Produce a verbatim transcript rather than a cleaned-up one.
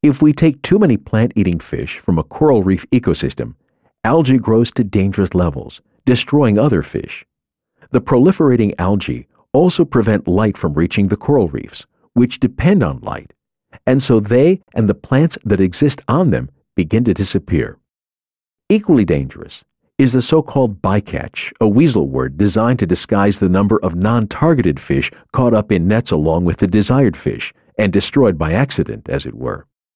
If we take too many plant-eating fish from a coral reef ecosystem, algae grows to dangerous levels, destroying other fish. The proliferating algae also prevent light from reaching the coral reefs, which depend on light, and so they and the plants that exist on them begin to disappear. Equally dangerous is the so-called bycatch, a weasel word designed to disguise the number of non-targeted fish caught up in nets along with the desired fish and destroyed by accident, as it were.